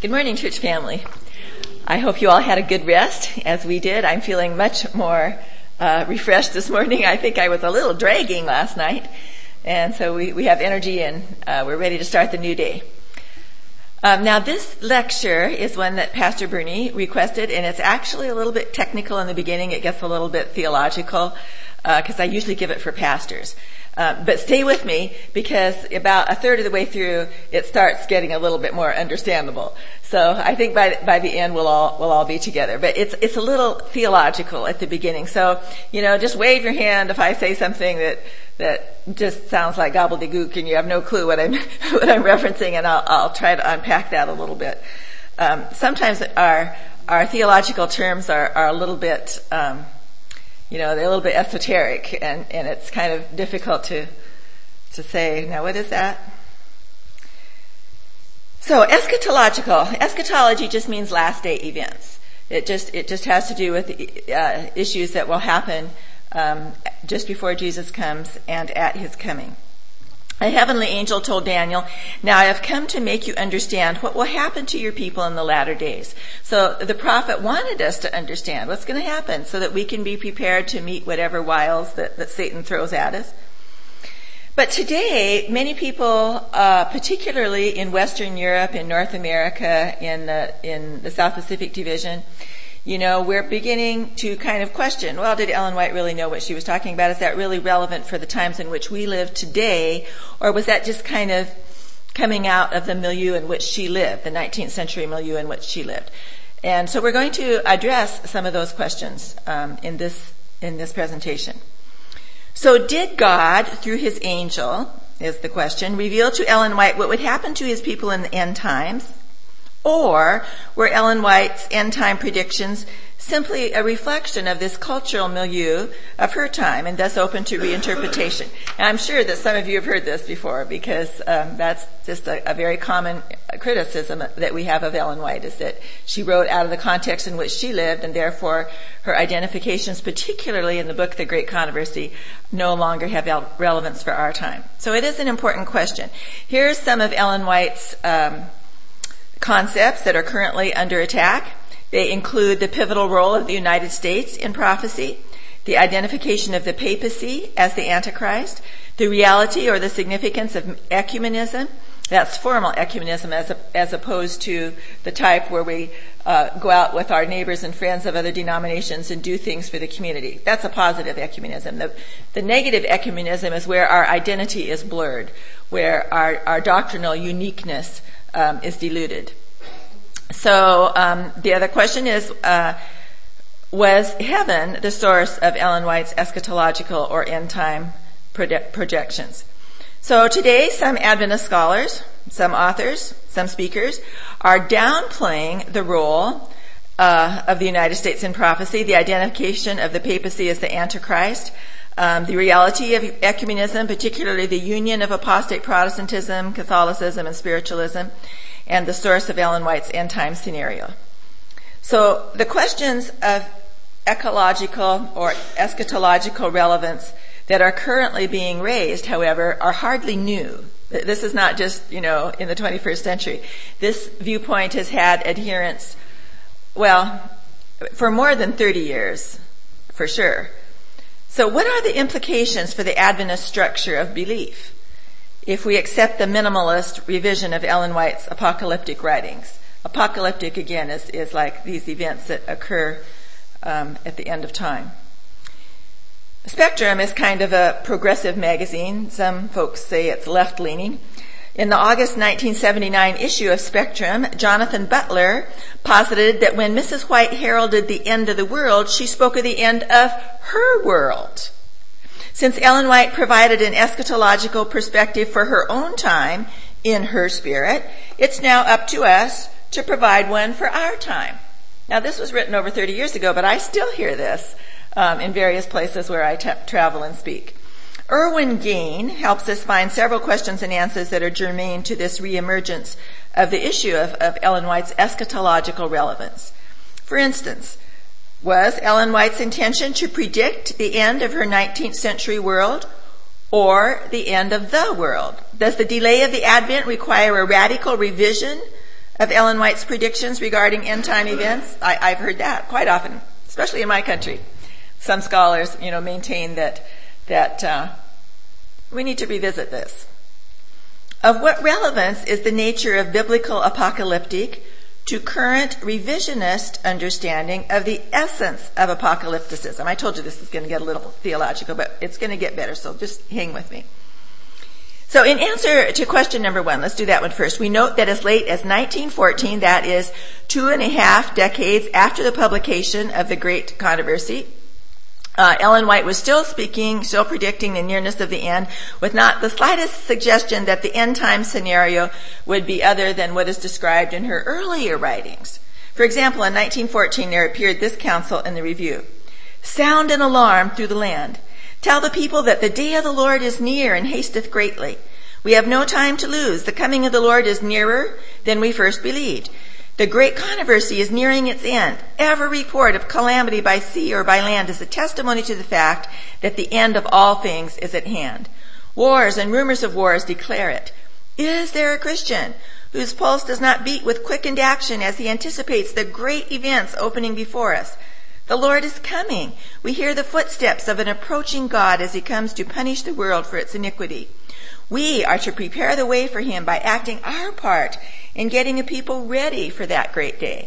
Good morning, church family. I hope you all had a good rest, as we did. I'm feeling much more refreshed this morning. I think I was a little dragging last night, and so we have energy and we're ready to start the new day. Now, this lecture is one that Pastor Bernie requested, and it's actually a little bit technical in the beginning. It gets a little bit theological because I usually give it for pastors. But stay with me, because about a third of the way through, it starts getting a little bit more understandable. So I think by the end we'll all be together. But it's a little theological at the beginning. So, just wave your hand if I say something that just sounds like gobbledygook and you have no clue what I'm referencing, and I'll try to unpack that a little bit. Sometimes our theological terms are a little bit they're a little bit esoteric, and it's kind of difficult to say, now what is that? So eschatology just means last day events. It just has to do with issues that will happen just before Jesus comes and at his coming. A heavenly angel told Daniel, "Now I have come to make you understand what will happen to your people in the latter days." So the prophet wanted us to understand what's going to happen so that we can be prepared to meet whatever wiles that Satan throws at us. But today, many people, particularly in Western Europe, in North America, in the South Pacific division, we're beginning to kind of question, well, did Ellen White really know what she was talking about? Is that really relevant for the times in which we live today? Or was that just kind of coming out of the milieu in which she lived, the 19th century milieu in which she lived? And so we're going to address some of those questions in this presentation. So did God, through his angel, is the question, reveal to Ellen White what would happen to his people in the end times? Or were Ellen White's end-time predictions simply a reflection of this cultural milieu of her time and thus open to reinterpretation? And I'm sure that some of you have heard this before, because that's just a very common criticism that we have of Ellen White, is that she wrote out of the context in which she lived, and therefore her identifications, particularly in the book The Great Controversy, no longer have relevance for our time. So it is an important question. Here's some of Ellen White's concepts that are currently under attack. They include the pivotal role of the United States in prophecy, the identification of the papacy as the Antichrist, the reality or the significance of ecumenism. That's formal ecumenism as opposed to the type where we go out with our neighbors and friends of other denominations and do things for the community. That's a positive ecumenism. The negative ecumenism is where our identity is blurred, where our doctrinal uniqueness is diluted. So the other question is, was heaven the source of Ellen White's eschatological or end-time projections? So today, some Adventist scholars, some authors, some speakers are downplaying the role of the United States in prophecy, the identification of the papacy as the Antichrist, the reality of ecumenism, particularly the union of apostate Protestantism, Catholicism, and spiritualism, and the source of Ellen White's end-time scenario. So the questions of ecological or eschatological relevance that are currently being raised, however, are hardly new. This is not just, in the 21st century. This viewpoint has had adherents, for more than 30 years, for sure. So what are the implications for the Adventist structure of belief if we accept the minimalist revision of Ellen White's apocalyptic writings? Apocalyptic, again, is like these events that occur at the end of time. Spectrum is kind of a progressive magazine. Some folks say it's left-leaning. In the August 1979 issue of Spectrum, Jonathan Butler posited that when Mrs. White heralded the end of the world, she spoke of the end of her world. Since Ellen White provided an eschatological perspective for her own time in her spirit, it's now up to us to provide one for our time. Now, this was written over 30 years ago, but I still hear this in various places where I travel and speak. Erwin Gain helps us find several questions and answers that are germane to this reemergence of the issue of Ellen White's eschatological relevance. For instance, was Ellen White's intention to predict the end of her 19th century world or the end of the world? Does the delay of the Advent require a radical revision of Ellen White's predictions regarding end-time events? I've heard that quite often, especially in my country. Some scholars, maintain that we need to revisit this. Of what relevance is the nature of biblical apocalyptic to current revisionist understanding of the essence of apocalypticism? I told you this is going to get a little theological, but it's going to get better, so just hang with me. So in answer to question number 1, let's do that one first. We note that as late as 1914, that is 2.5 decades after the publication of the Great Controversy, Ellen White was still predicting the nearness of the end, with not the slightest suggestion that the end time scenario would be other than what is described in her earlier writings. For example, in 1914 there appeared this counsel in the Review: "Sound an alarm through the land. Tell the people that the day of the Lord is near and hasteth greatly. We have no time to lose. The coming of the Lord is nearer than we first believed. The great controversy is nearing its end. Every report of calamity by sea or by land is a testimony to the fact that the end of all things is at hand. Wars and rumors of wars declare it. Is there a Christian whose pulse does not beat with quickened action as he anticipates the great events opening before us? The Lord is coming. We hear the footsteps of an approaching God as he comes to punish the world for its iniquity. We are to prepare the way for him by acting our part in getting a people ready for that great day."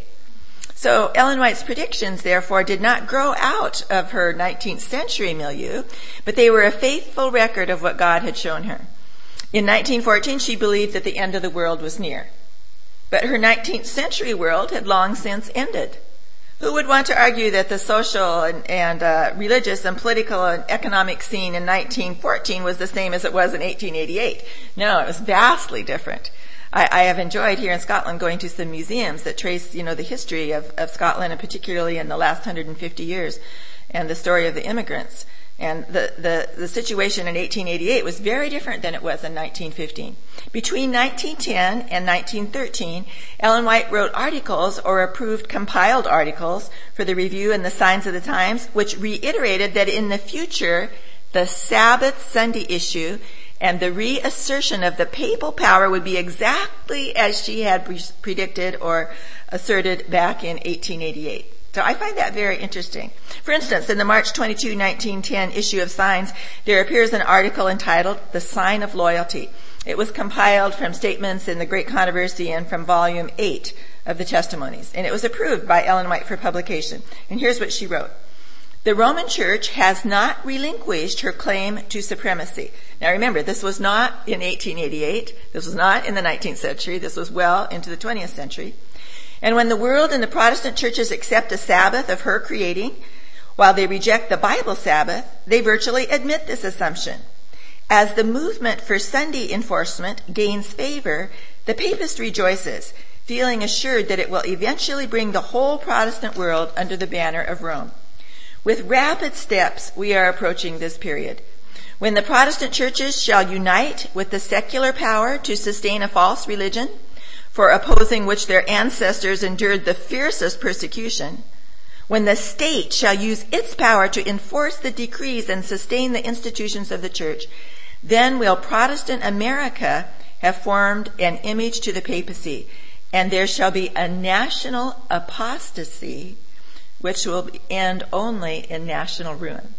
So Ellen White's predictions, therefore, did not grow out of her 19th century milieu, but they were a faithful record of what God had shown her. In 1914, she believed that the end of the world was near. But her 19th century world had long since ended. Who would want to argue that the social and religious and political and economic scene in 1914 was the same as it was in 1888? No, it was vastly different. I have enjoyed here in Scotland going to some museums that trace, the history of Scotland, and particularly in the last 150 years, and the story of the immigrants. And the situation in 1888 was very different than it was in 1915. Between 1910 and 1913, Ellen White wrote articles or approved compiled articles for the Review and the Signs of the Times, which reiterated that in the future, the Sabbath Sunday issue and the reassertion of the papal power would be exactly as she had predicted or asserted back in 1888. So I find that very interesting. For instance, in the March 22, 1910 issue of Signs, there appears an article entitled "The Sign of Loyalty." It was compiled from statements in the Great Controversy and from volume 8 of the Testimonies, and it was approved by Ellen White for publication. And here's what she wrote: "The Roman Church has not relinquished her claim to supremacy." Now remember, this was not in 1888. This was not in the 19th century. This was well into the 20th century. "And when the world and the Protestant churches accept a Sabbath of her creating, while they reject the Bible Sabbath, they virtually admit this assumption. As the movement for Sunday enforcement gains favor, the papist rejoices, feeling assured that it will eventually bring the whole Protestant world under the banner of Rome. With rapid steps, we are approaching this period, when the Protestant churches shall unite with the secular power to sustain a false religion, for opposing which their ancestors endured the fiercest persecution, when the state shall use its power to enforce the decrees and sustain the institutions of the church, then will Protestant America have formed an image to the papacy, and there shall be a national apostasy which will end only in national ruin."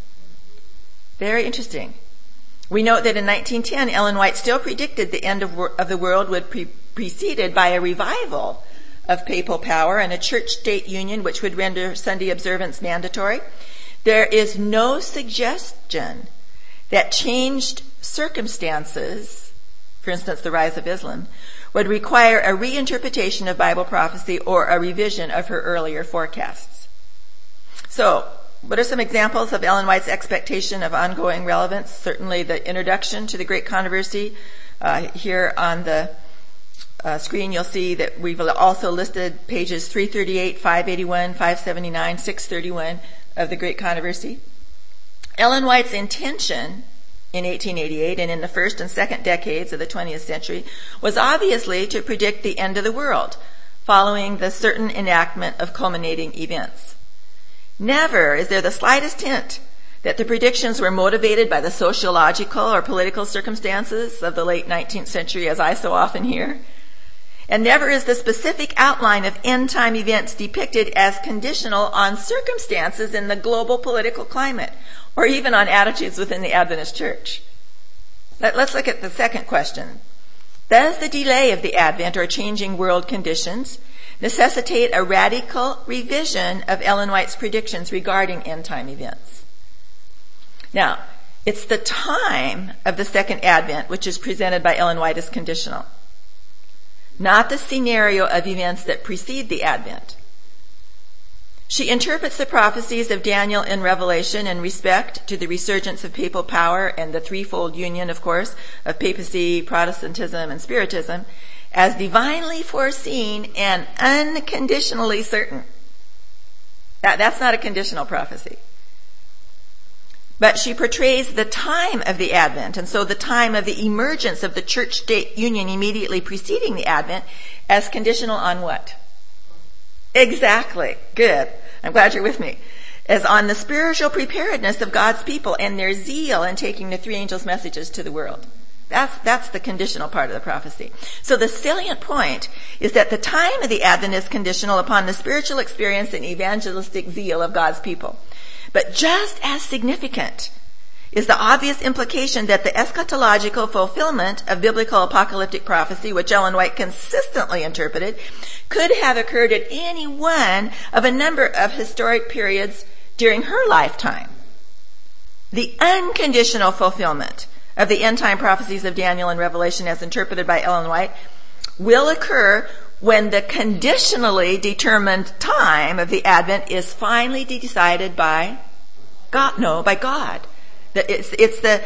Very interesting. We note that in 1910, Ellen White still predicted the end of the world would be preceded by a revival of papal power and a church-state union which would render Sunday observance mandatory. There is no suggestion that changed circumstances, for instance the rise of Islam, would require a reinterpretation of Bible prophecy or a revision of her earlier forecasts. So, what are some examples of Ellen White's expectation of ongoing relevance? Certainly the introduction to the Great Controversy. Here on the screen you'll see that we've also listed pages 338, 581, 579, 631 of the Great Controversy. Ellen White's intention in 1888 and in the first and second decades of the 20th century was obviously to predict the end of the world following the certain enactment of culminating events. Never is there the slightest hint that the predictions were motivated by the sociological or political circumstances of the late 19th century, as I so often hear. And never is the specific outline of end-time events depicted as conditional on circumstances in the global political climate, or even on attitudes within the Adventist church. Let's look at the second question. Does the delay of the Advent or changing world conditions necessitate a radical revision of Ellen White's predictions regarding end-time events? Now, it's the time of the second Advent which is presented by Ellen White as conditional, not the scenario of events that precede the Advent. She interprets the prophecies of Daniel in Revelation in respect to the resurgence of papal power and the threefold union, of course, of papacy, Protestantism, and Spiritism as divinely foreseen and unconditionally certain. That's not a conditional prophecy. But she portrays the time of the Advent, and so the time of the emergence of the church-state union immediately preceding the Advent, as conditional on what? Exactly. Good. I'm glad you're with me. As on the spiritual preparedness of God's people and their zeal in taking the three angels' messages to the world. That's the conditional part of the prophecy. So the salient point is that the time of the Advent is conditional upon the spiritual experience and evangelistic zeal of God's people. But just as significant is the obvious implication that the eschatological fulfillment of biblical apocalyptic prophecy, which Ellen White consistently interpreted, could have occurred at any one of a number of historic periods during her lifetime. The unconditional fulfillment of the end-time prophecies of Daniel and Revelation as interpreted by Ellen White will occur when the conditionally determined time of the Advent is finally decided by God. No, by God. It's the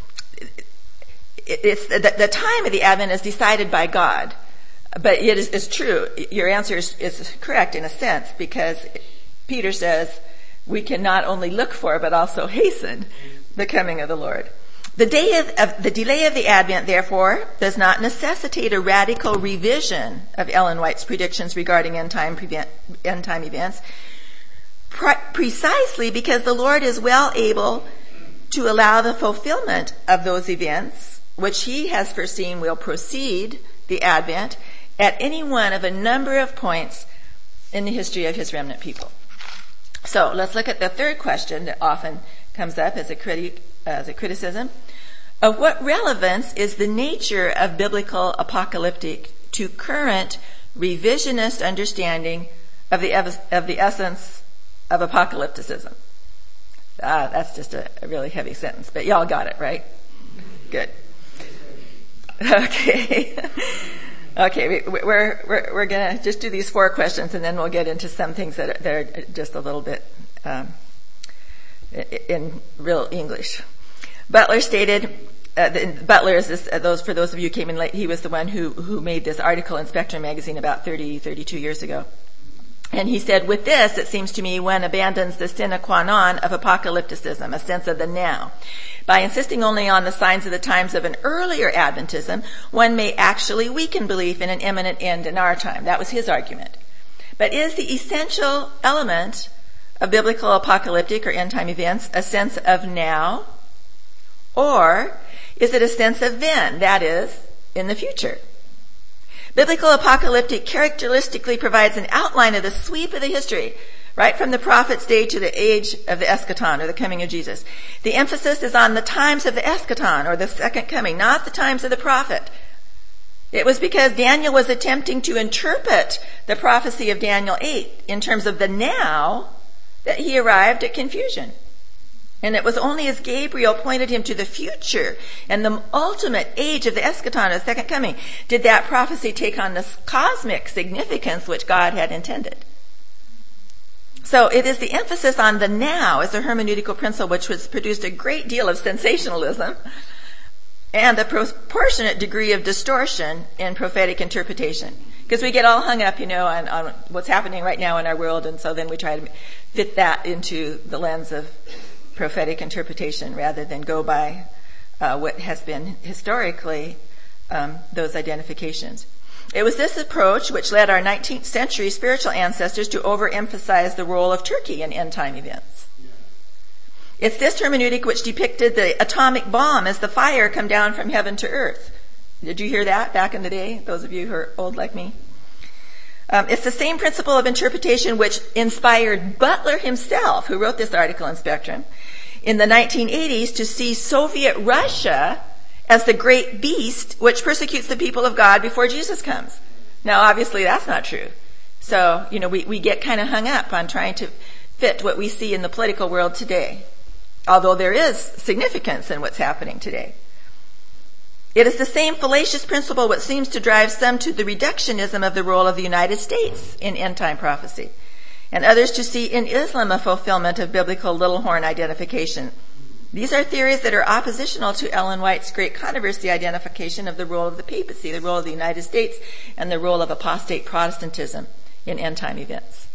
time of the Advent is decided by God. But it is true. Your answer is correct in a sense, because Peter says we can not only look for but also hasten the coming of the Lord. The delay of the Advent, therefore, does not necessitate a radical revision of Ellen White's predictions regarding end-time events, precisely because the Lord is well able to allow the fulfillment of those events, which he has foreseen will precede the Advent, at any one of a number of points in the history of his remnant people. So let's look at the third question that often comes up as a criticism. Of what relevance is the nature of biblical apocalyptic to current revisionist understanding of the essence of apocalypticism? That's just a really heavy sentence, but y'all got it, right? Good. Okay. Okay, we're gonna just do these 4 questions, and then we'll get into some things that are just a little bit in real English. Butler stated, Butler is for those of you who came in late, he was the one who made this article in Spectrum magazine about 32 years ago. And he said, with this, it seems to me, one abandons the sine qua non of apocalypticism, a sense of the now. By insisting only on the signs of the times of an earlier Adventism, one may actually weaken belief in an imminent end in our time. That was his argument. But is the essential element of biblical apocalyptic or end-time events a sense of now? Or is it a sense of then, that is, in the future? Biblical apocalyptic characteristically provides an outline of the sweep of the history, right from the prophet's day to the age of the eschaton, or the coming of Jesus. The emphasis is on the times of the eschaton, or the second coming, not the times of the prophet. It was because Daniel was attempting to interpret the prophecy of Daniel 8 in terms of the now that he arrived at confusion. And it was only as Gabriel pointed him to the future and the ultimate age of the eschaton, the second coming, did that prophecy take on this cosmic significance which God had intended. So it is the emphasis on the now as a hermeneutical principle which has produced a great deal of sensationalism and a proportionate degree of distortion in prophetic interpretation. Because we get all hung up, on what's happening right now in our world, and so then we try to fit that into the lens of prophetic interpretation rather than go by what has been historically those identifications. It was this approach which led our 19th century spiritual ancestors to overemphasize the role of Turkey in end-time events. It's this hermeneutic which depicted the atomic bomb as the fire come down from heaven to earth. Did you hear that back in the day, those of you who are old like me? It's the same principle of interpretation which inspired Butler himself, who wrote this article in Spectrum, in the 1980s to see Soviet Russia as the great beast which persecutes the people of God before Jesus comes. Now, obviously, that's not true. So, we get kind of hung up on trying to fit what we see in the political world today, although there is significance in what's happening today. It is the same fallacious principle which seems to drive some to the reductionism of the role of the United States in end-time prophecy, and others to see in Islam a fulfillment of biblical little horn identification. These are theories that are oppositional to Ellen White's great controversy identification of the role of the papacy, the role of the United States, and the role of apostate Protestantism in end-time events.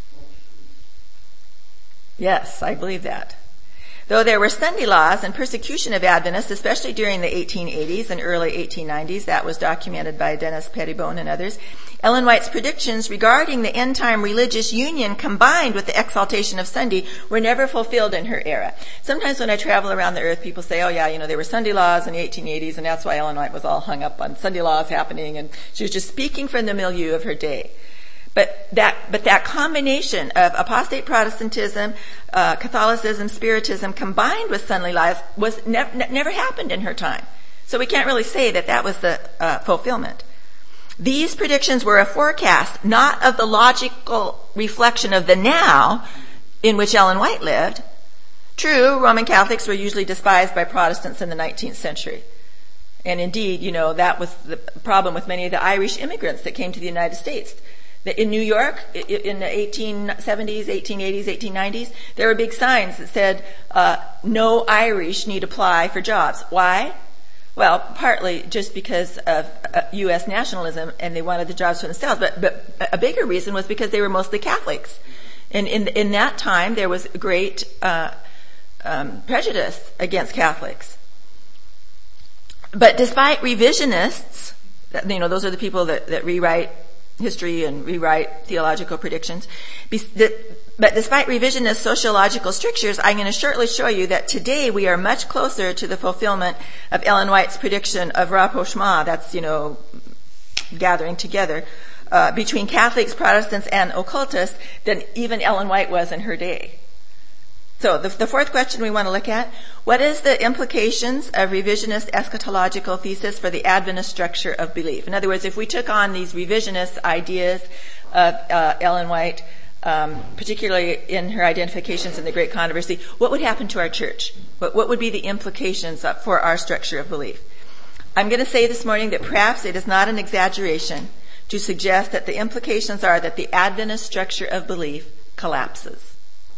Yes, I believe that. Though there were Sunday laws and persecution of Adventists, especially during the 1880s and early 1890s, that was documented by Dennis Pettibone and others, Ellen White's predictions regarding the end-time religious union combined with the exaltation of Sunday were never fulfilled in her era. Sometimes when I travel around the earth, people say, there were Sunday laws in the 1880s, and that's why Ellen White was all hung up on Sunday laws happening, and she was just speaking from the milieu of her day. But that combination of apostate Protestantism, Catholicism, Spiritism, combined with Sunday laws was never happened in her time. So we can't really say that was the fulfillment. These predictions were a forecast, not of the logical reflection of the now in which Ellen White lived. True, Roman Catholics were usually despised by Protestants in the 19th century. And indeed, that was the problem with many of the Irish immigrants that came to the United States. In New York, in the 1870s, 1880s, 1890s, there were big signs that said, no Irish need apply for jobs. Why? Well, partly just because of U.S. nationalism, and they wanted the jobs for themselves, but a bigger reason was because they were mostly Catholics. And in that time, there was great prejudice against Catholics. But despite revisionists, those are the people that rewrite history and rewrite theological predictions. But despite revisionist sociological strictures, I'm going to shortly show you that today we are much closer to the fulfillment of Ellen White's prediction of rapprochement, that's, gathering together, between Catholics, Protestants, and occultists than even Ellen White was in her day. So the fourth question we want to look at, what is the implications of revisionist eschatological thesis for the Adventist structure of belief? In other words, if we took on these revisionist ideas of Ellen White, particularly in her identifications in the Great Controversy, what would happen to our church? What would be the implications for our structure of belief? I'm going to say this morning that perhaps it is not an exaggeration to suggest that the implications are that the Adventist structure of belief collapses.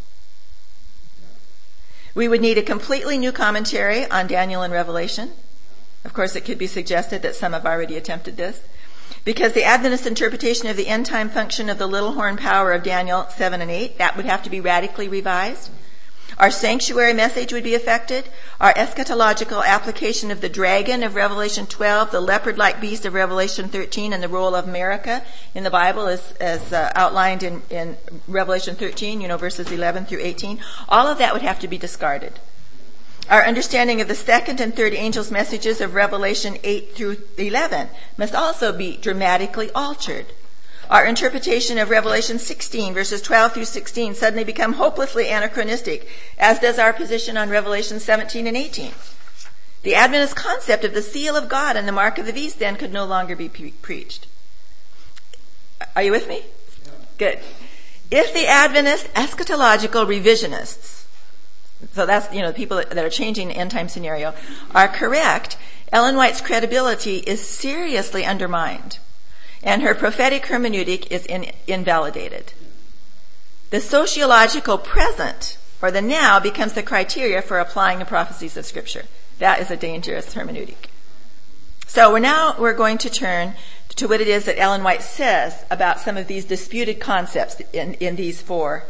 We would need a completely new commentary on Daniel and Revelation. Of course, it could be suggested that some have already attempted this, because the Adventist interpretation of the end-time function of the little horn power of Daniel 7 and 8, that would have to be radically revised. Our sanctuary message would be affected. Our eschatological application of the dragon of Revelation 12, the leopard-like beast of Revelation 13, and the role of America in the Bible as outlined in Revelation 13, verses 11 through 18. All of that would have to be discarded. Our understanding of the second and third angels' messages of Revelation 8 through 11 must also be dramatically altered. Our interpretation of Revelation 16, verses 12 through 16, suddenly become hopelessly anachronistic, as does our position on Revelation 17 and 18. The Adventist concept of the seal of God and the mark of the beast then could no longer be preached. Are you with me? Yeah. Good. If the Adventist eschatological revisionists, so that's, people that are changing the end-time scenario, are correct, Ellen White's credibility is seriously undermined, and her prophetic hermeneutic is invalidated. The sociological present, or the now, becomes the criteria for applying the prophecies of Scripture. That is a dangerous hermeneutic. So we're going to turn to what it is that Ellen White says about some of these disputed concepts in these four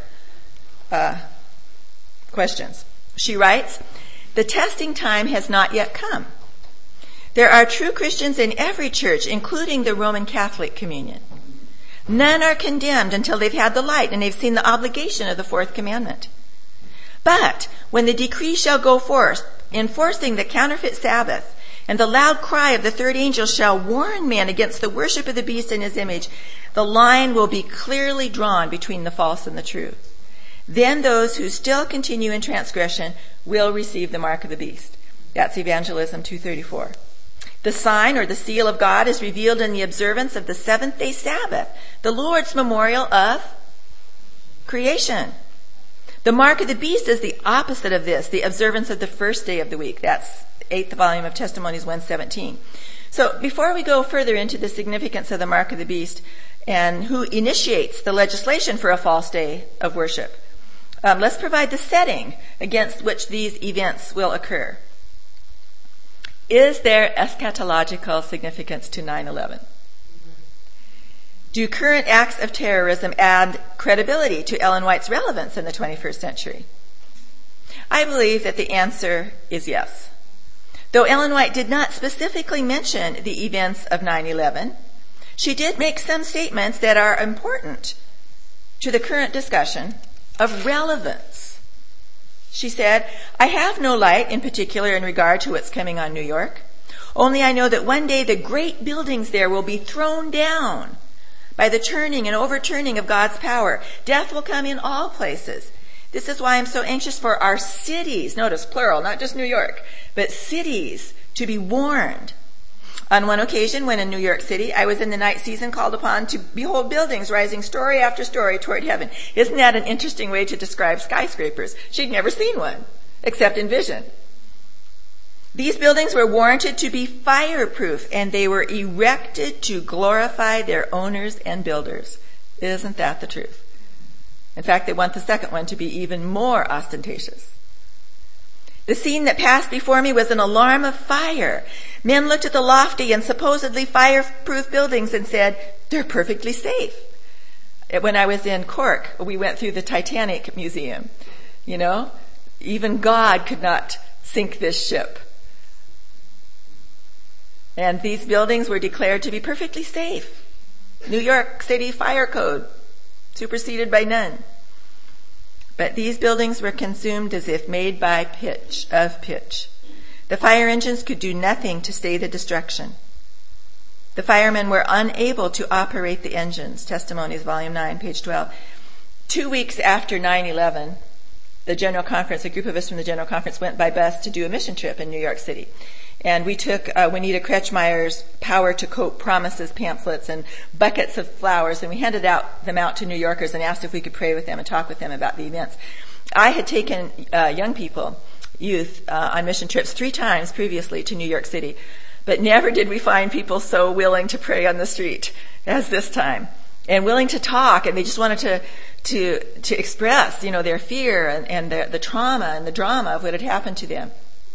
questions. She writes, "The testing time has not yet come. There are true Christians in every church, including the Roman Catholic communion. None are condemned until they've had the light and they've seen the obligation of the fourth commandment. But when the decree shall go forth, enforcing the counterfeit Sabbath And the loud cry of the third angel shall warn men against the worship of the beast and his image. The line will be clearly drawn between the false and the true. Then those who still continue in transgression will receive the mark of the beast. That's Evangelism 2:34. The sign or the seal of God is revealed in the observance of the seventh-day Sabbath, the Lord's memorial of creation. The mark of the beast is the opposite of this, the observance of the first day of the week. That's 8th volume of Testimonies 117. So before we go further into the significance of the mark of the beast and who initiates the legislation for a false day of worship, let's provide the setting against which these events will occur. Is there eschatological significance to 9/11? Do current acts of terrorism add credibility to Ellen White's relevance in the 21st century? I believe that the answer is yes. Though Ellen White did not specifically mention the events of 9/11, she did make some statements that are important to the current discussion of relevance. She said, I have no light in particular in regard to what's coming on New York. Only I know that one day the great buildings there will be thrown down by the turning and overturning of God's power. Death will come in all places. This is why I'm so anxious for our cities, notice plural, not just New York, but cities, to be warned. On one occasion, when in New York City, I was in the night season called upon to behold buildings rising story after story toward heaven. Isn't that an interesting way to describe skyscrapers? She'd never seen one, except in vision. These buildings were warranted to be fireproof, and they were erected to glorify their owners and builders. Isn't that the truth? In fact, they want the second one to be even more ostentatious. The scene that passed before me was an alarm of fire. Men looked at the lofty and supposedly fireproof buildings and said, they're perfectly safe. When I was in Cork, we went through the Titanic Museum. You know, even God could not sink this ship. And these buildings were declared to be perfectly safe. New York City Fire Code, superseded by none. But these buildings were consumed as if made by pitch. The fire engines could do nothing to stay the destruction. The firemen were unable to operate the engines. Testimonies, Volume 9, page 12. 2 weeks after 9/11, the General Conference, a group of us from the General Conference went by bus to do a mission trip in New York City. And we took Juanita Kretschmeyer's Power to Cope Promises pamphlets and buckets of flowers, and we handed them out to New Yorkers and asked if we could pray with them and talk with them about the events. I had taken young people, youth, on mission trips 3 times previously to New York City, but never did we find people so willing to pray on the street as this time, and willing to talk, and they just wanted to express, you know, their fear and the trauma and the drama of what had happened to them.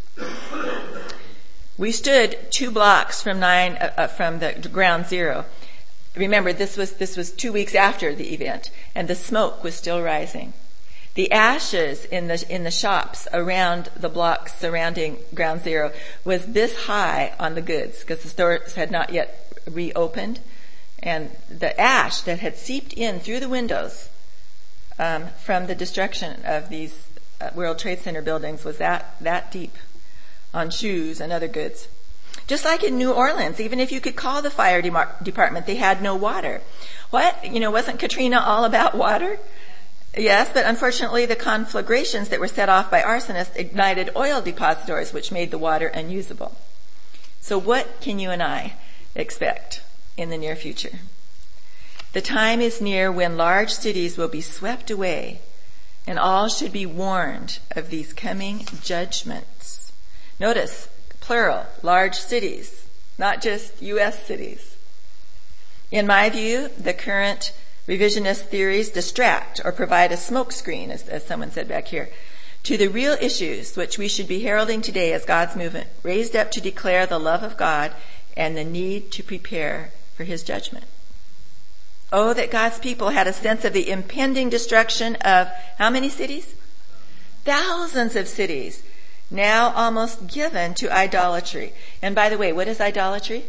We stood 2 blocks from the ground zero. Remember, this was 2 weeks after the event, and the smoke was still rising. The ashes in the shops around the blocks surrounding ground zero was this high on the goods because the stores had not yet reopened, and the ash that had seeped in through the windows from the destruction of these World Trade Center buildings was that deep on shoes and other goods. Just like in New Orleans, even if you could call the fire department, they had no water. What? You know, wasn't Katrina all about water? Yes, but unfortunately the conflagrations that were set off by arsonists ignited oil depositories, which made the water unusable. So what can you and I expect in the near future? The time is near when large cities will be swept away, and all should be warned of these coming judgments. Notice, plural, large cities, not just U.S. cities. In my view, the current revisionist theories distract or provide a smokescreen, as someone said back here, to the real issues which we should be heralding today as God's movement, raised up to declare the love of God and the need to prepare for his judgment. Oh, that God's people had a sense of the impending destruction of how many cities? Thousands of cities, now almost given to idolatry. And by the way, what is idolatry?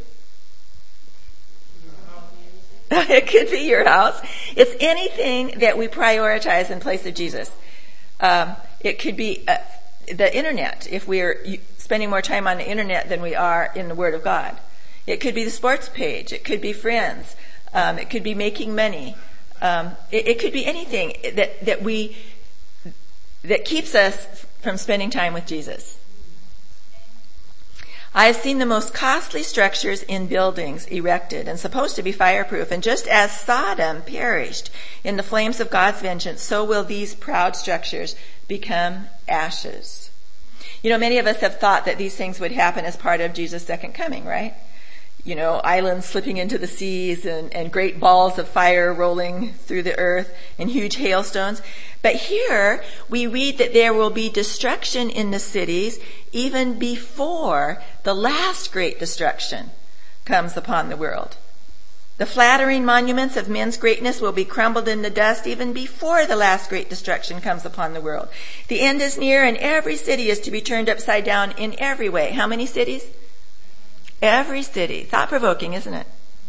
It could be your house. It's anything that we prioritize in place of Jesus. It could be the internet. If we're spending more time on the internet than we are in the Word of God. It could be the sports page. It could be friends. It could be making money. It could be anything that keeps us from spending time with Jesus. I have seen the most costly structures in buildings erected and supposed to be fireproof, and just as Sodom perished in the flames of God's vengeance, so will these proud structures become ashes. You know, many of us have thought that these things would happen as part of Jesus' second coming, right? You know, islands slipping into the seas and great balls of fire rolling through the earth and huge hailstones. But here we read that there will be destruction in the cities even before the last great destruction comes upon the world. The flattering monuments of men's greatness will be crumbled in the dust even before the last great destruction comes upon the world. The end is near, and every city is to be turned upside down in every way. How many cities? Every city. Thought-provoking, isn't it?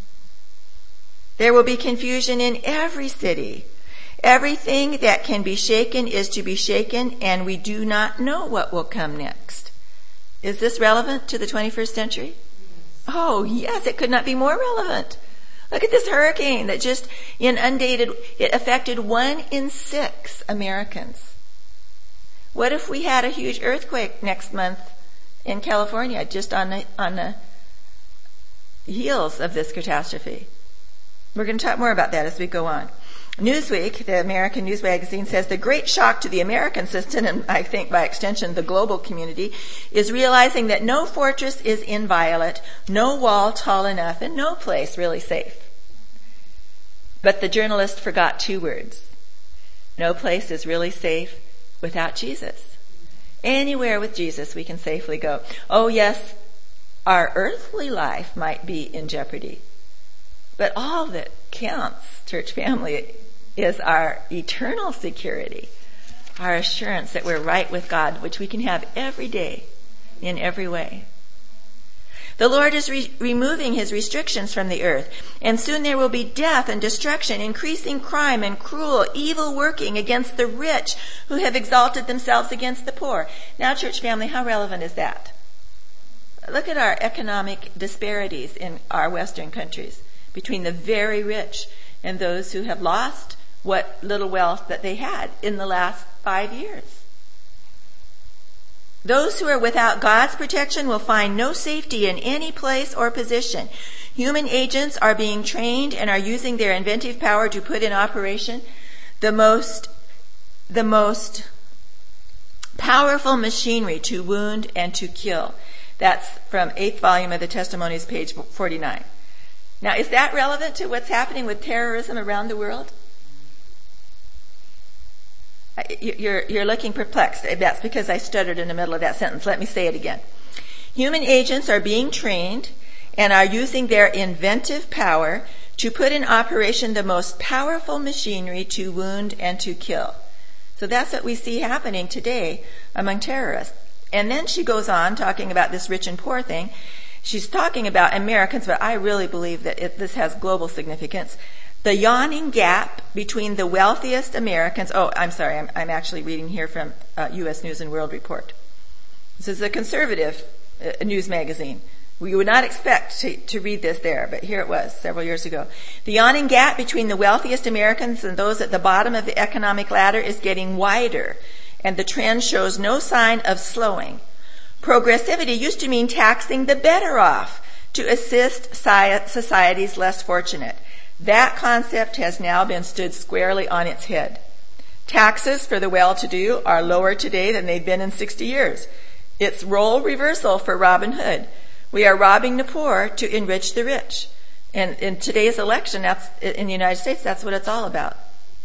There will be confusion in every city. Everything that can be shaken is to be shaken, and we do not know what will come next. Is this relevant to the 21st century? Oh, yes, it could not be more relevant. Look at this hurricane that just inundated, it affected 1 in 6 Americans. What if we had a huge earthquake next month in California, just on the heels of this catastrophe? We're going to talk more about that as we go on. Newsweek, the American news magazine, says the great shock to the American system, and I think by extension the global community, is realizing that no fortress is inviolate, no wall tall enough, and no place really safe. But the journalist forgot 2 words. No place is really safe without Jesus. Anywhere with Jesus we can safely go. Oh yes, our earthly life might be in jeopardy. But all that counts, church family, is our eternal security, our assurance that we're right with God, which we can have every day in every way. The Lord is removing his restrictions from the earth, and soon there will be death and destruction, increasing crime and cruel, evil working against the rich who have exalted themselves against the poor. Now, church family, how relevant is that? Look at our economic disparities in our Western countries between the very rich and those who have lost what little wealth that they had in the last 5 years. Those who are without God's protection will find no safety in any place or position. Human agents are being trained and are using their inventive power to put in operation the most powerful machinery to wound and to kill. That's from 8th volume of the Testimonies, page 49. Now, is that relevant to what's happening with terrorism around the world? You're looking perplexed. That's because I stuttered in the middle of that sentence. Let me say it again. Human agents are being trained and are using their inventive power to put in operation the most powerful machinery to wound and to kill. So that's what we see happening today among terrorists. And then she goes on talking about this rich and poor thing. She's talking about Americans, but I really believe that this has global significance. The yawning gap between the wealthiest Americans. Oh, I'm sorry. I'm actually reading here from U.S. News and World Report. This is a conservative news magazine. We would not expect to read this there, but here it was several years ago. The yawning gap between the wealthiest Americans and those at the bottom of the economic ladder is getting wider, and the trend shows no sign of slowing. Progressivity used to mean taxing the better off to assist societies less fortunate. That concept has now been stood squarely on its head. Taxes for the well-to-do are lower today than they've been in 60 years. It's role reversal for Robin Hood. We are robbing the poor to enrich the rich. And in today's election, in the United States, that's what it's all about.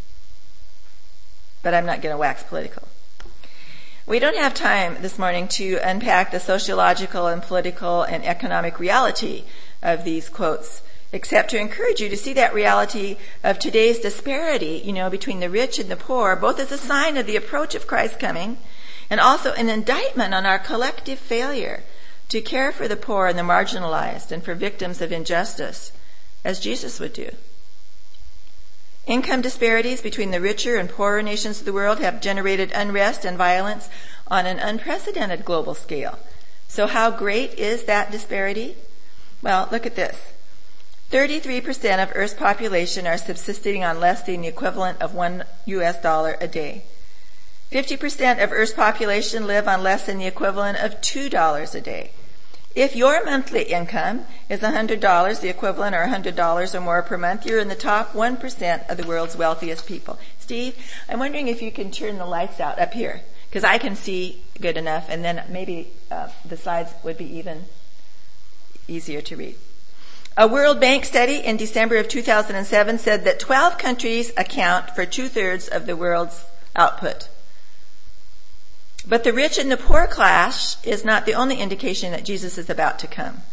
But I'm not going to wax political. We don't have time this morning to unpack the sociological and political and economic reality of these quotes, except to encourage you to see that reality of today's disparity, between the rich and the poor, both as a sign of the approach of Christ's coming and also an indictment on our collective failure to care for the poor and the marginalized and for victims of injustice, as Jesus would do. Income disparities between the richer and poorer nations of the world have generated unrest and violence on an unprecedented global scale. So how great is that disparity? Well, look at this. 33% of Earth's population are subsisting on less than the equivalent of $1 a day. 50% of Earth's population live on less than the equivalent of $2 a day. If your monthly income is $100, the equivalent, or $100 or more per month, you're in the top 1% of the world's wealthiest people. Steve, I'm wondering if you can turn the lights out up here, because I can see good enough, and then maybe the slides would be even easier to read. A World Bank study in December of 2007 said that 12 countries account for 2/3 of the world's output. But the rich and the poor clash is not the only indication that Jesus is about to come.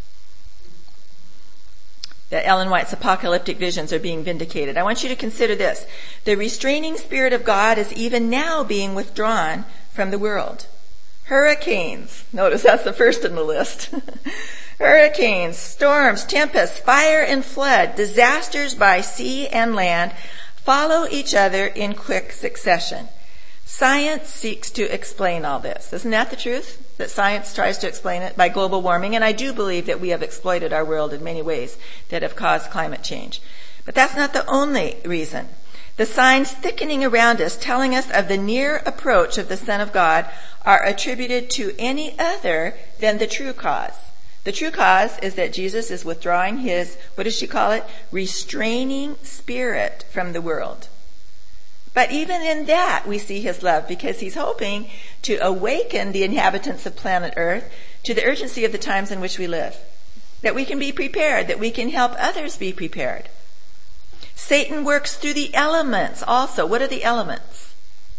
That Ellen White's apocalyptic visions are being vindicated. I want you to consider this. The restraining spirit of God is even now being withdrawn from the world. Hurricanes. Notice that's the first in the list. Hurricanes, storms, tempests, fire and flood, disasters by sea and land follow each other in quick succession. Science seeks to explain all this. Isn't that the truth? That science tries to explain it by global warming, and I do believe that we have exploited our world in many ways that have caused climate change. But that's not the only reason. The signs thickening around us, telling us of the near approach of the Son of God, are attributed to any other than the true cause. The true cause is that Jesus is withdrawing his, what does she call it? Restraining spirit from the world. But even in that, we see his love, because he's hoping to awaken the inhabitants of planet Earth to the urgency of the times in which we live. That we can be prepared, that we can help others be prepared. Satan works through the elements also. What are the elements?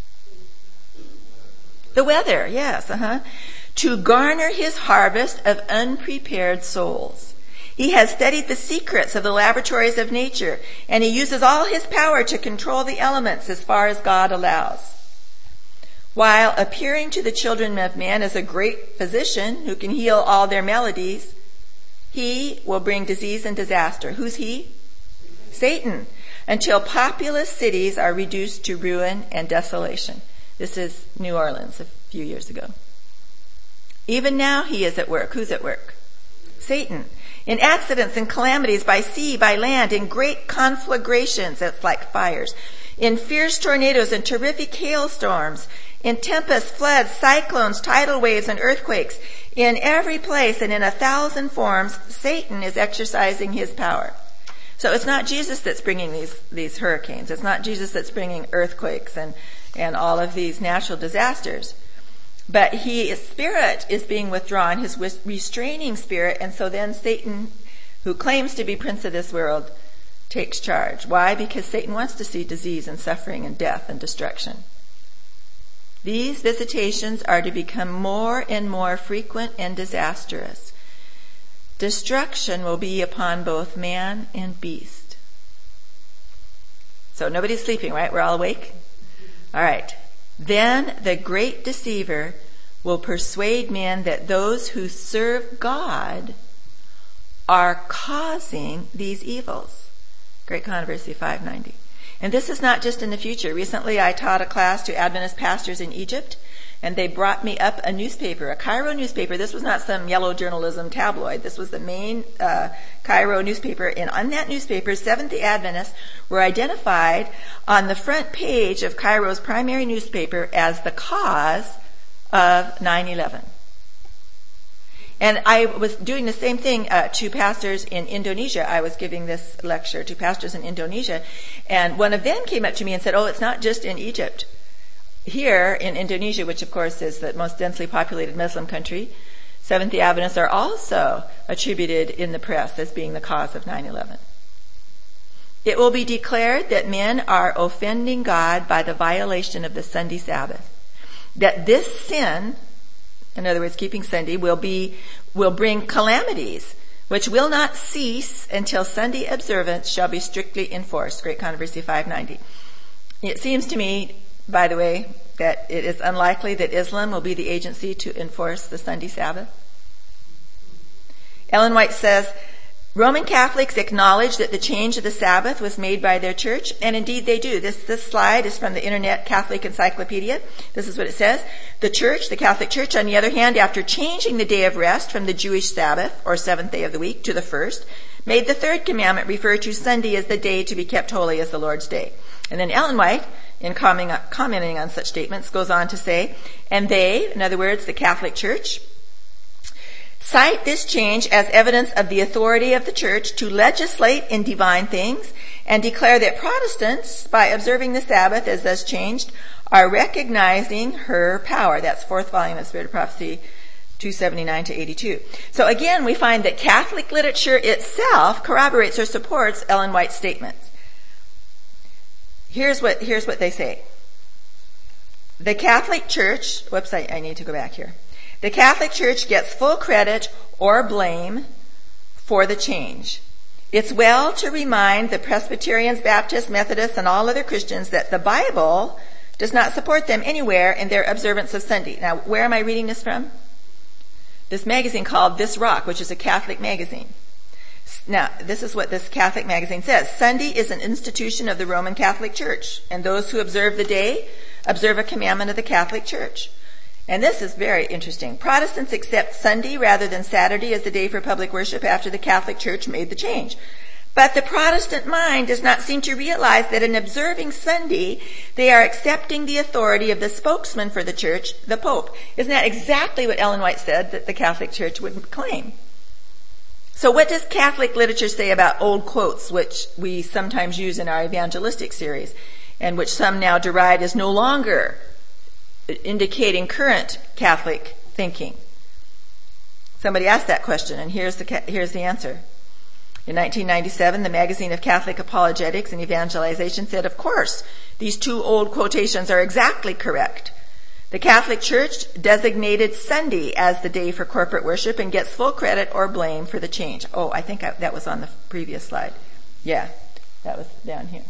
The weather, yes, to garner his harvest of unprepared souls. He has studied the secrets of the laboratories of nature, and he uses all his power to control the elements as far as God allows. While appearing to the children of men as a great physician who can heal all their maladies, he will bring disease and disaster. Who's he? Satan. Until populous cities are reduced to ruin and desolation. This is New Orleans a few years ago. Even now he is at work. Who's at work? Satan. In accidents and calamities by sea, by land, in great conflagrations, that's like fires, in fierce tornadoes and terrific hailstorms, in tempests, floods, cyclones, tidal waves, and earthquakes, in every place and in 1,000 forms, Satan is exercising his power. So it's not Jesus that's bringing these hurricanes. It's not Jesus that's bringing earthquakes and all of these natural disasters. But his spirit is being withdrawn, his restraining spirit, and so then Satan, who claims to be prince of this world, takes charge. Why? Because Satan wants to see disease and suffering and death and destruction. These visitations are to become more and more frequent and disastrous. Destruction will be upon both man and beast. So nobody's sleeping, right? We're all awake? All right. Then the great deceiver will persuade men that those who serve God are causing these evils. Great Controversy 590. And this is not just in the future. Recently I taught a class to Adventist pastors in Egypt, and they brought me up a newspaper, a Cairo newspaper. This was not some yellow journalism tabloid. This was the main Cairo newspaper. And on that newspaper, Seventh-day Adventists were identified on the front page of Cairo's primary newspaper as the cause of 9/11. And I was doing the same thing to pastors in Indonesia. I was giving this lecture to pastors in Indonesia, and one of them came up to me and said, "Oh, it's not just in Egypt. Here in Indonesia, which of course is the most densely populated Muslim country, Seventh-day Adventists are also attributed in the press as being the cause of 9/11. It will be declared that men are offending God by the violation of the Sunday Sabbath. That this sin, in other words, keeping Sunday, will bring calamities, which will not cease until Sunday observance shall be strictly enforced." Great Controversy 590. It seems to me, by the way, that it is unlikely that Islam will be the agency to enforce the Sunday Sabbath. Ellen White says, Roman Catholics acknowledge that the change of the Sabbath was made by their church, and indeed they do. This slide is from the Internet Catholic Encyclopedia. This is what it says. The church, the Catholic Church, on the other hand, after changing the day of rest from the Jewish Sabbath, or seventh day of the week, to the first, made the third commandment refer to Sunday as the day to be kept holy as the Lord's day. And then Ellen White, in commenting on such statements, goes on to say, and they, in other words, the Catholic Church, cite this change as evidence of the authority of the church to legislate in divine things and declare that Protestants, by observing the Sabbath as thus changed, are recognizing her power. That's fourth volume of Spirit of Prophecy, 279 to 82. So again, we find that Catholic literature itself corroborates or supports Ellen White's statements. Here's what they say. The Catholic Church, I need to go back here. The Catholic Church gets full credit or blame for the change. It's well to remind the Presbyterians, Baptists, Methodists, and all other Christians that the Bible does not support them anywhere in their observance of Sunday. Now, where am I reading this from? This magazine called This Rock, which is a Catholic magazine. Now, this is what this Catholic magazine says. Sunday is an institution of the Roman Catholic Church, and those who observe the day observe a commandment of the Catholic Church. And this is very interesting. Protestants accept Sunday rather than Saturday as the day for public worship after the Catholic Church made the change. But the Protestant mind does not seem to realize that in observing Sunday, they are accepting the authority of the spokesman for the church, the Pope. Isn't that exactly what Ellen White said that the Catholic Church would claim? So what does Catholic literature say about old quotes, which we sometimes use in our evangelistic series, and which some now deride as no longer indicating current Catholic thinking? Somebody asked that question, and here's the answer. In 1997, the Magazine of Catholic Apologetics and Evangelization said, of course, these two old quotations are exactly correct. The Catholic Church designated Sunday as the day for corporate worship and gets full credit or blame for the change. Oh, I think that was on the previous slide. Yeah, that was down here.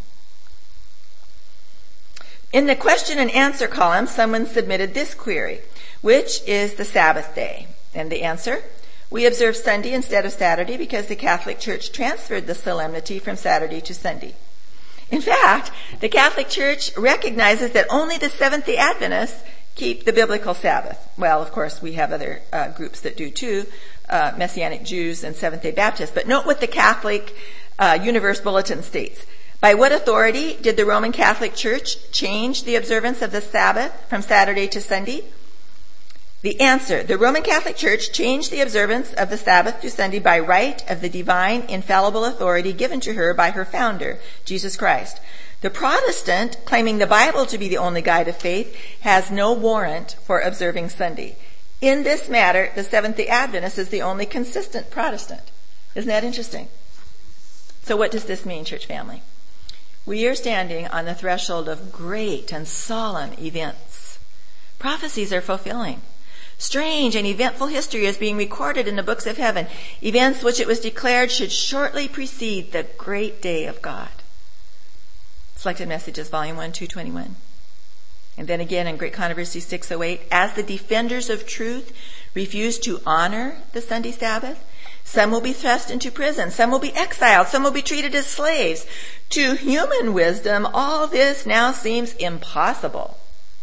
In the question and answer column, someone submitted this query: which is the Sabbath day? And the answer: we observe Sunday instead of Saturday because the Catholic Church transferred the solemnity from Saturday to Sunday. In fact, the Catholic Church recognizes that only the Seventh-day Adventists keep the biblical Sabbath. Well, of course, we have other groups that do too, Messianic Jews and Seventh-day Baptists. But note what the Catholic Universe Bulletin states. By what authority did the Roman Catholic Church change the observance of the Sabbath from Saturday to Sunday? The answer: the Roman Catholic Church changed the observance of the Sabbath to Sunday by right of the divine, infallible authority given to her by her founder, Jesus Christ. The Protestant, claiming the Bible to be the only guide of faith, has no warrant for observing Sunday. In this matter, the Seventh-day Adventist is the only consistent Protestant. Isn't that interesting? So what does this mean, church family? We are standing on the threshold of great and solemn events. Prophecies are fulfilling. Strange and eventful history is being recorded in the books of heaven, events which it was declared should shortly precede the great day of God. Selected Messages, Volume 1, 221. And then again in Great Controversy 608, as the defenders of truth refuse to honor the Sunday Sabbath, some will be thrust into prison, some will be exiled, some will be treated as slaves. To human wisdom, all this now seems impossible.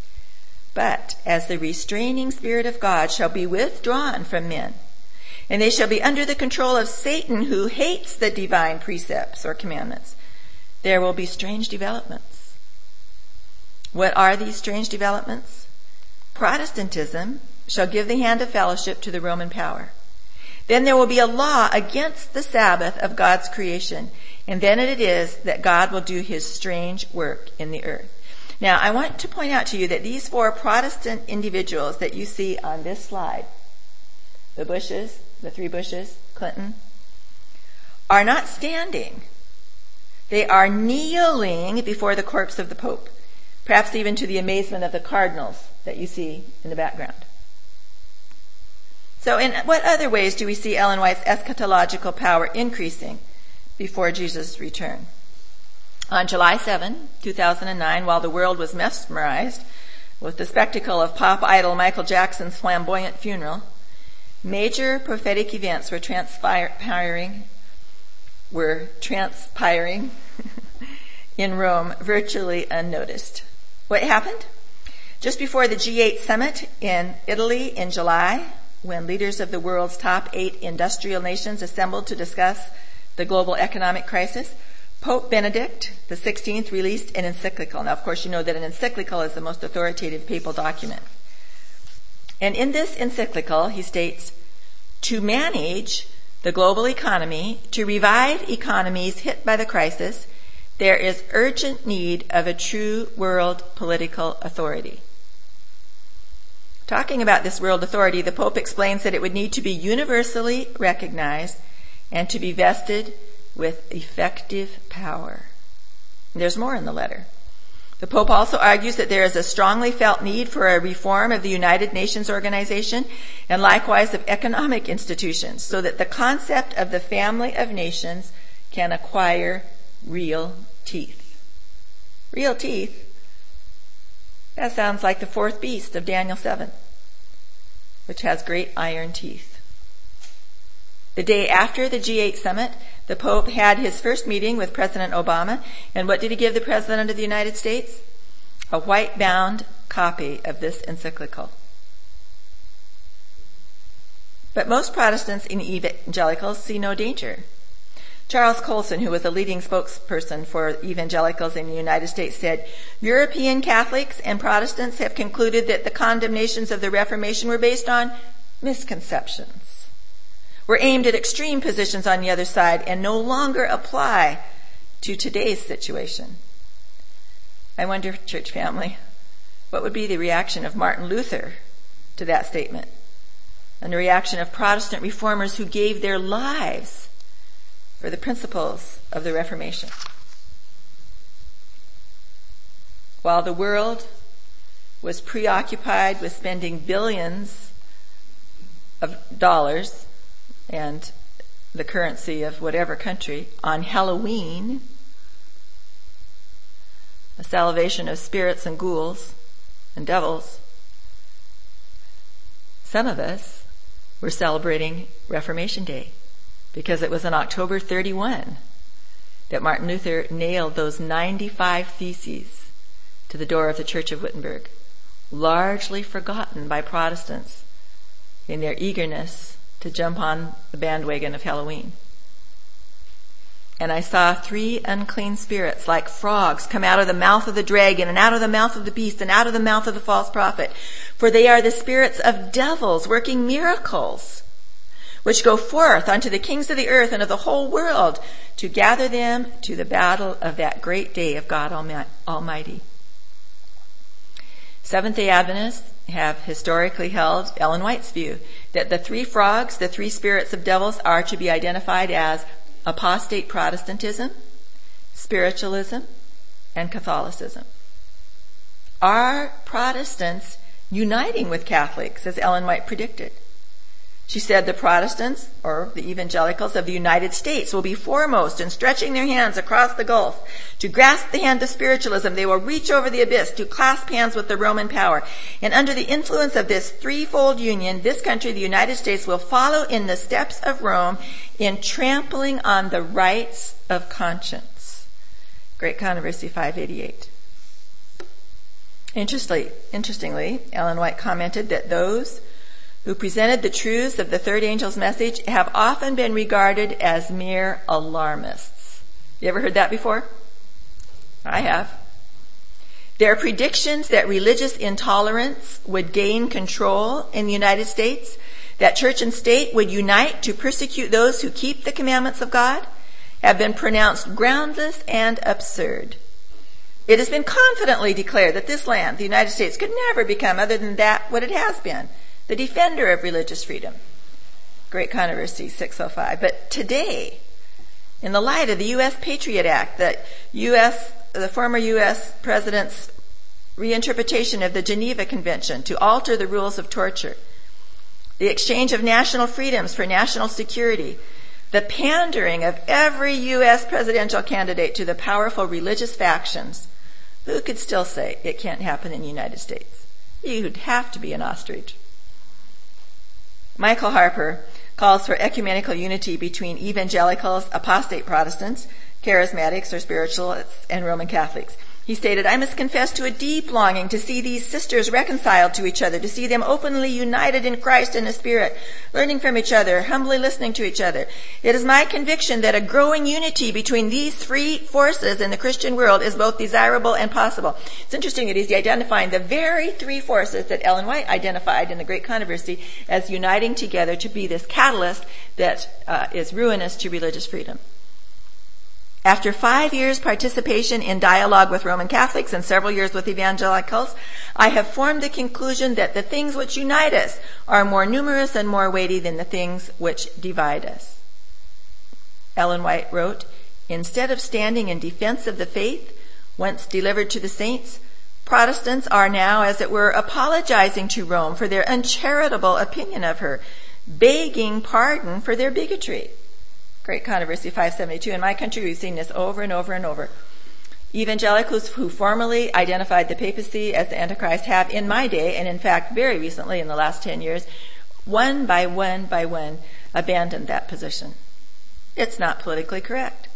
But as the restraining Spirit of God shall be withdrawn from men, and they shall be under the control of Satan, who hates the divine precepts or commandments, there will be strange developments. What are these strange developments? Protestantism shall give the hand of fellowship to the Roman power. Then there will be a law against the Sabbath of God's creation, and then it is that God will do his strange work in the earth. Now, I want to point out to you that these four Protestant individuals that you see on this slide, the Bushes, the three Bushes, Clinton, are not standing. They are kneeling before the corpse of the Pope, perhaps even to the amazement of the cardinals that you see in the background. So in what other ways do we see Ellen White's eschatological power increasing before Jesus' return? On July 7, 2009, while the world was mesmerized with the spectacle of pop idol Michael Jackson's flamboyant funeral, major prophetic events were transpiring were transpiring in Rome virtually unnoticed. What happened? Just before the G8 summit in Italy in July, when leaders of the world's top 8 industrial nations assembled to discuss the global economic crisis, Pope Benedict XVI released an encyclical. Now, of course, you know that an encyclical is the most authoritative papal document. And in this encyclical, he states, to manage the global economy, to revive economies hit by the crisis, there is urgent need of a true world political authority. Talking about this world authority, the Pope explains that it would need to be universally recognized and to be vested with effective power. And there's more in the letter. The Pope also argues that there is a strongly felt need for a reform of the United Nations organization and likewise of economic institutions so that the concept of the family of nations can acquire real teeth. Real teeth? That sounds like the fourth beast of Daniel 7, which has great iron teeth. The day after the G8 summit, the Pope had his first meeting with President Obama, and what did he give the President of the United States? A white-bound copy of this encyclical. But most Protestants and evangelicals see no danger. Charles Colson, who was a leading spokesperson for evangelicals in the United States, said, European Catholics and Protestants have concluded that the condemnations of the Reformation were based on misconceptions, were aimed at extreme positions on the other side, and no longer apply to today's situation. I wonder, church family, what would be the reaction of Martin Luther to that statement, and the reaction of Protestant reformers who gave their lives for the principles of the Reformation? While the world was preoccupied with spending billions of dollars and the currency of whatever country on Halloween, a salvation of spirits and ghouls and devils, some of us were celebrating Reformation Day because it was on October 31 that Martin Luther nailed those 95 theses to the door of the Church of Wittenberg, largely forgotten by Protestants in their eagerness to jump on the bandwagon of Halloween. And I saw 3 unclean spirits like frogs come out of the mouth of the dragon and out of the mouth of the beast and out of the mouth of the false prophet. For they are the spirits of devils working miracles, which go forth unto the kings of the earth and of the whole world to gather them to the battle of that great day of God Almighty. Seventh-day Adventists have historically held Ellen White's view that the 3 frogs, the 3 spirits of devils, are to be identified as apostate Protestantism, spiritualism, and Catholicism. Are Protestants uniting with Catholics, as Ellen White predicted? She said the Protestants, or the evangelicals of the United States, will be foremost in stretching their hands across the gulf to grasp the hand of spiritualism. They will reach over the abyss to clasp hands with the Roman power. And under the influence of this threefold union, this country, the United States, will follow in the steps of Rome in trampling on the rights of conscience. Great Controversy 588. Interestingly, Ellen White commented that those who presented the truths of the third angel's message have often been regarded as mere alarmists. You ever heard that before? I have. Their predictions that religious intolerance would gain control in the United States, that church and state would unite to persecute those who keep the commandments of God, have been pronounced groundless and absurd. It has been confidently declared that this land, the United States, could never become other than that what it has been, the defender of religious freedom. Great Controversy 605. But today, in the light of the U.S. Patriot Act, the former U.S. president's reinterpretation of the Geneva Convention to alter the rules of torture, the exchange of national freedoms for national security, the pandering of every U.S. presidential candidate to the powerful religious factions, who could still say it can't happen in the United States? You'd have to be an ostrich. Michael Harper, calls for ecumenical unity between evangelicals, apostate Protestants, charismatics or spiritualists, and Roman Catholics. He stated, "I must confess to a deep longing to see these sisters reconciled to each other, to see them openly united in Christ and the Spirit, learning from each other, humbly listening to each other. It is my conviction that a growing unity between these three forces in the Christian world is both desirable and possible." It's interesting that he's identifying the very three forces that Ellen White identified in the Great Controversy as uniting together to be this catalyst that is ruinous to religious freedom. After 5 years' participation in dialogue with Roman Catholics and several years with evangelicals, I have formed the conclusion that the things which unite us are more numerous and more weighty than the things which divide us. Ellen White wrote, "Instead of standing in defense of the faith once delivered to the saints, Protestants are now, as it were, apologizing to Rome for their uncharitable opinion of her, begging pardon for their bigotry." Great Controversy 572. In my country, we've seen this over and over and over. Evangelicals who formally identified the papacy as the Antichrist have, in my day, and in fact very recently in the last 10 years, one by one, abandoned that position. It's not politically correct.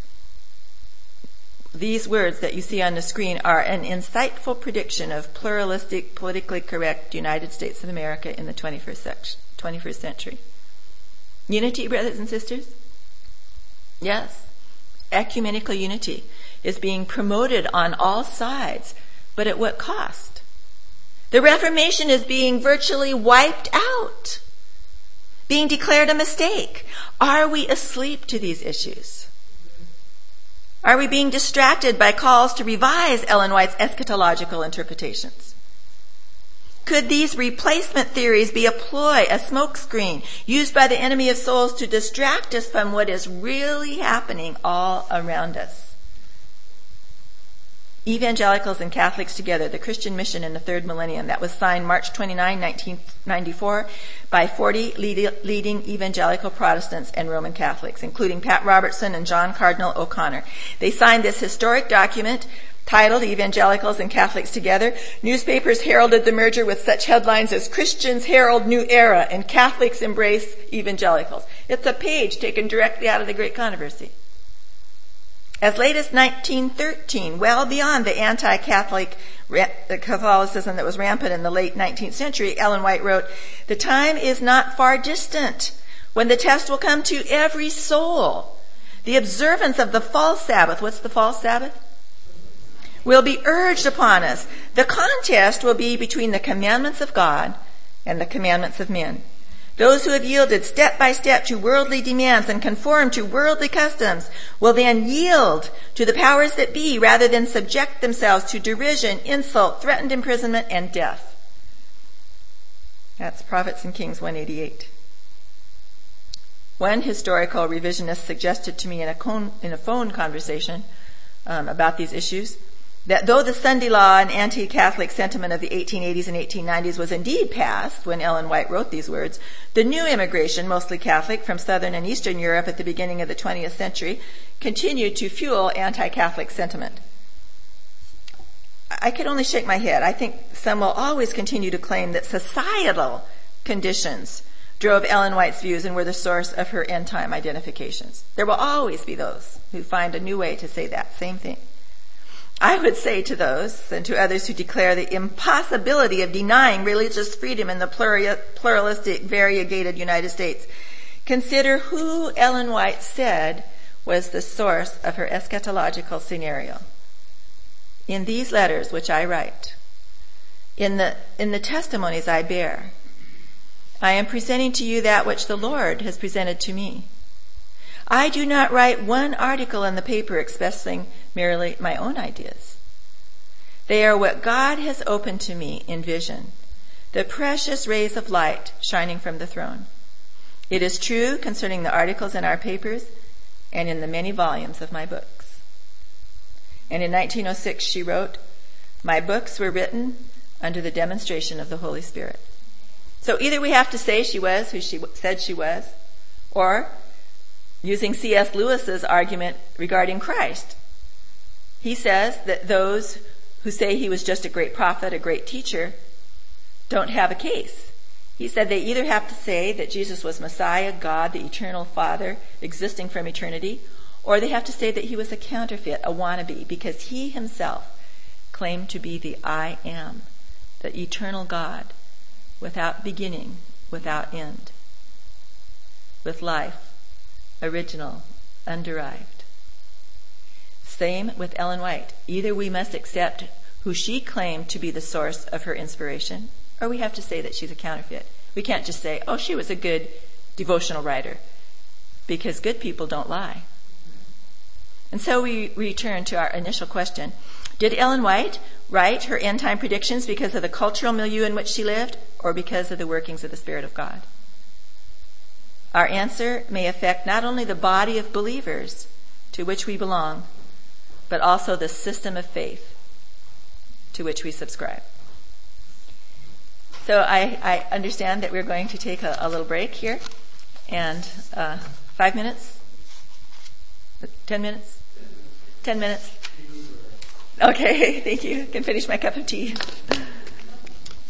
These words that you see on the screen are an insightful prediction of pluralistic, politically correct United States of America in the 21st century. Unity, brothers and sisters? Yes, ecumenical unity is being promoted on all sides, but at what cost? The Reformation is being virtually wiped out, being declared a mistake. Are we asleep to these issues? Are we being distracted by calls to revise Ellen White's eschatological interpretations? Could these replacement theories be a ploy, a smokescreen, used by the enemy of souls to distract us from what is really happening all around us? Evangelicals and Catholics Together, the Christian Mission in the Third Millennium, that was signed March 29, 1994 by 40 leading evangelical Protestants and Roman Catholics, including Pat Robertson and John Cardinal O'Connor. They signed this historic document titled Evangelicals and Catholics Together. Newspapers heralded the merger with such headlines as "Christians Herald New Era" and "Catholics Embrace Evangelicals." It's a page taken directly out of the Great Controversy. As late as 1913, well beyond the anti-Catholic Catholicism that was rampant in the late 19th century, Ellen White wrote, "The time is not far distant when the test will come to every soul. The observance of the false Sabbath," what's the false Sabbath? "Will be urged upon us. The contest will be between the commandments of God and the commandments of men. Those who have yielded step by step to worldly demands and conformed to worldly customs will then yield to the powers that be rather than subject themselves to derision, insult, threatened imprisonment, and death." That's Prophets and Kings 188. One historical revisionist suggested to me in a phone conversation about these issues that though the Sunday law and anti-Catholic sentiment of the 1880s and 1890s was indeed past when Ellen White wrote these words, the new immigration, mostly Catholic, from Southern and Eastern Europe at the beginning of the 20th century continued to fuel anti-Catholic sentiment. I can only shake my head. I think some will always continue to claim that societal conditions drove Ellen White's views and were the source of her end-time identifications. There will always be those who find a new way to say that same thing. I would say to those and to others who declare the impossibility of denying religious freedom in the pluralistic, variegated United States, consider who Ellen White said was the source of her eschatological scenario. In these letters which I write, in the testimonies I bear, I am presenting to you that which the Lord has presented to me. I do not write one article in the paper expressing merely my own ideas. They are what God has opened to me in vision, the precious rays of light shining from the throne. It is true concerning the articles in our papers and in the many volumes of my books. And in 1906 she wrote, "My books were written under the demonstration of the Holy Spirit." So either we have to say she was who she said she was, or using C.S. Lewis's argument regarding Christ, he says that those who say he was just a great prophet, a great teacher, don't have a case. He said they either have to say that Jesus was Messiah, God, the eternal Father, existing from eternity, or they have to say that he was a counterfeit, a wannabe, because he himself claimed to be the I Am, the eternal God, without beginning, without end, with life, original, underived. Same with Ellen White. Either we must accept who she claimed to be the source of her inspiration, or we have to say that she's a counterfeit. We can't just say, oh, she was a good devotional writer, because good people don't lie. And so we return to our initial question. Did Ellen White write her end-time predictions because of the cultural milieu in which she lived, or because of the workings of the Spirit of God? Our answer may affect not only the body of believers to which we belong, but also the system of faith to which we subscribe. So I understand that we're going to take a little break here, and 5 minutes? 10 minutes? 10 minutes? Okay, thank you. I can finish my cup of tea.